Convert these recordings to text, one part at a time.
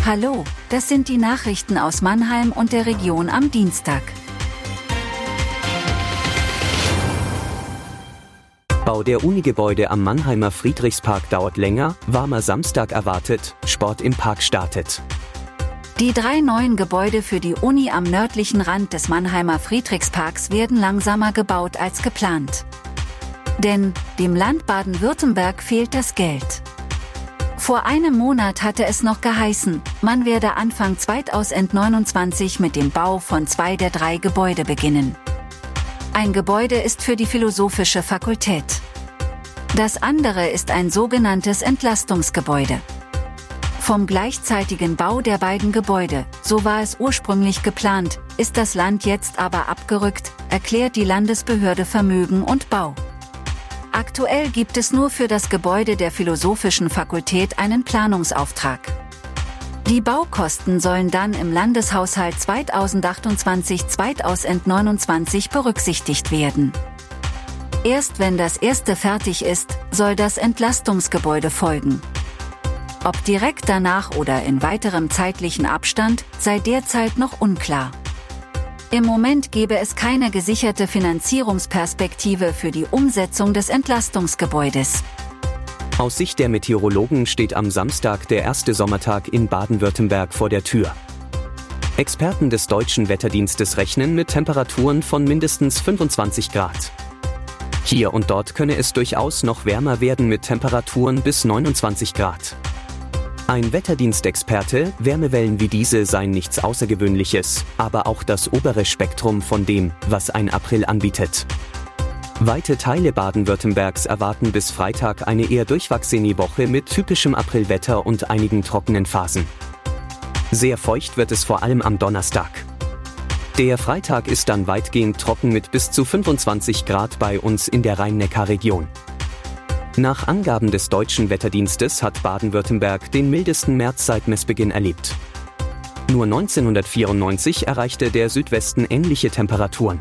Hallo, das sind die Nachrichten aus Mannheim und der Region am Dienstag. Bau der Uni-Gebäude am Mannheimer Friedrichspark dauert länger, warmer Samstag erwartet, Sport im Park startet. Die 3 neuen Gebäude für die Uni am nördlichen Rand des Mannheimer Friedrichsparks werden langsamer gebaut als geplant. Denn dem Land Baden-Württemberg fehlt das Geld. Vor einem Monat hatte es noch geheißen, man werde Anfang 2029 mit dem Bau von 2 der 3 Gebäude beginnen. Ein Gebäude ist für die Philosophische Fakultät. Das andere ist ein sogenanntes Entlastungsgebäude. Vom gleichzeitigen Bau der beiden Gebäude, so war es ursprünglich geplant, ist das Land jetzt aber abgerückt, erklärt die Landesbehörde Vermögen und Bau. Aktuell gibt es nur für das Gebäude der Philosophischen Fakultät einen Planungsauftrag. Die Baukosten sollen dann im Landeshaushalt 2028/2029 berücksichtigt werden. Erst wenn das erste fertig ist, soll das Entlastungsgebäude folgen. Ob direkt danach oder in weiterem zeitlichen Abstand, sei derzeit noch unklar. Im Moment gebe es keine gesicherte Finanzierungsperspektive für die Umsetzung des Entlastungsgebäudes. Aus Sicht der Meteorologen steht am Samstag der erste Sommertag in Baden-Württemberg vor der Tür. Experten des Deutschen Wetterdienstes rechnen mit Temperaturen von mindestens 25 Grad. Hier und dort könne es durchaus noch wärmer werden mit Temperaturen bis 29 Grad. Ein Wetterdienstexperte: Wärmewellen wie diese seien nichts Außergewöhnliches, aber auch das obere Spektrum von dem, was ein April anbietet. Weite Teile Baden-Württembergs erwarten bis Freitag eine eher durchwachsene Woche mit typischem Aprilwetter und einigen trockenen Phasen. Sehr feucht wird es vor allem am Donnerstag. Der Freitag ist dann weitgehend trocken mit bis zu 25 Grad bei uns in der Rhein-Neckar-Region. Nach Angaben des Deutschen Wetterdienstes hat Baden-Württemberg den mildesten März seit Messbeginn erlebt. Nur 1994 erreichte der Südwesten ähnliche Temperaturen.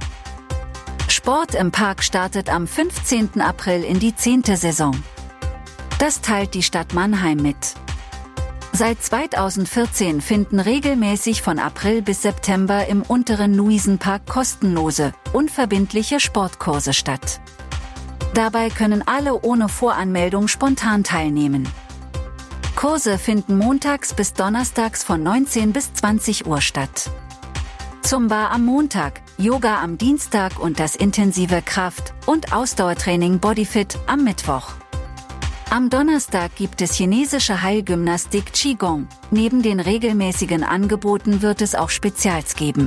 Sport im Park startet am 15. April in die 10. Saison. Das teilt die Stadt Mannheim mit. Seit 2014 finden regelmäßig von April bis September im unteren Luisenpark kostenlose, unverbindliche Sportkurse statt. Dabei können alle ohne Voranmeldung spontan teilnehmen. Kurse finden montags bis donnerstags von 19 bis 20 Uhr statt. Zumba am Montag, Yoga am Dienstag und das intensive Kraft- und Ausdauertraining Bodyfit am Mittwoch. Am Donnerstag gibt es chinesische Heilgymnastik Qigong. Neben den regelmäßigen Angeboten wird es auch Spezials geben.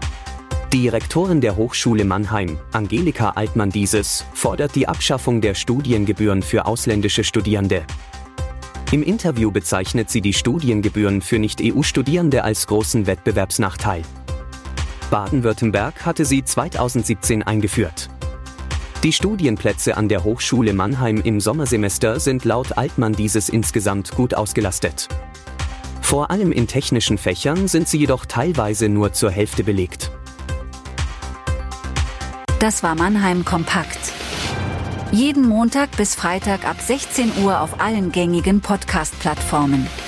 Die Rektorin der Hochschule Mannheim, Angelika Altmann-Dieses, fordert die Abschaffung der Studiengebühren für ausländische Studierende. Im Interview bezeichnet sie die Studiengebühren für Nicht-EU-Studierende als großen Wettbewerbsnachteil. Baden-Württemberg hatte sie 2017 eingeführt. Die Studienplätze an der Hochschule Mannheim im Sommersemester sind laut Altmann-Dieses insgesamt gut ausgelastet. Vor allem in technischen Fächern sind sie jedoch teilweise nur zur Hälfte belegt. Das war Mannheim Kompakt. Jeden Montag bis Freitag ab 16 Uhr auf allen gängigen Podcast-Plattformen.